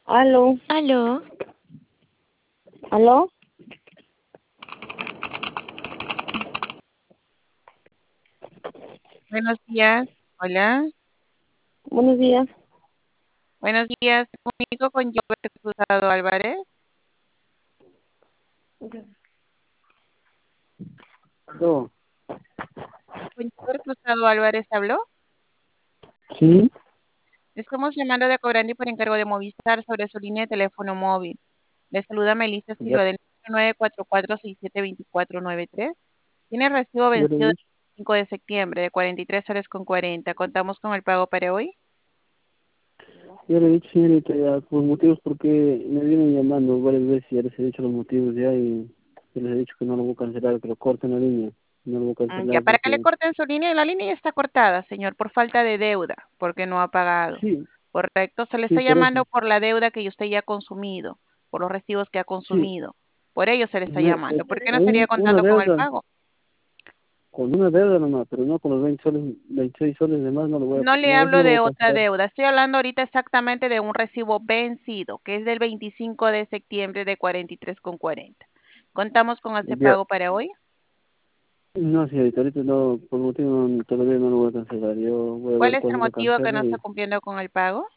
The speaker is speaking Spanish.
Aló, Aló, aló, Buenos días. Hola. buenos días. Buenos días. Me comunico con Gilberto Cruzado Álvarez. Aló, ¿Con Gilberto Cruzado Álvarez habló? sí, Estamos llamando de Cobrandi por encargo de Movistar sobre su línea de teléfono móvil. Le saluda Melissa ya, Silva del 944-672493. Tiene recibo ya le vencido el dije, 5 de septiembre de 43 horas con 40. ¿Contamos con el pago para hoy? ya le he dicho, señorita, ya, por motivos porque me vienen llamando varias veces, ya les he dicho los motivos ya y ya les he dicho que no lo voy a cancelar, que lo corten la línea, no lo voy a Ya, cancelar para que le porque, corten su línea, la línea ya está cortada, señor, por falta de deuda, porque no ha pagado. sí, Correcto, se le sí, está por eso, llamando por la deuda que usted ya ha consumido, por los recibos que ha sí, consumido. Por ello se le está llamando. ¿Por qué no estaría una contando con el deuda, pago? con una deuda nomás, pero no con los 20 soles, 26 soles de más, no lo voy a, No le no, eso hablo no lo voy de a otra cancelar. deuda, estoy hablando ahorita exactamente de un recibo vencido, que es del 25 de septiembre de 43,40. ¿Contamos con ese Ya, pago para hoy? no, señorita, ahorita no, por motivo todavía no lo voy a cancelar, yo voy a ¿Cuál ver es el cuándo lo motivo que no cancelo está y cumpliendo con el pago?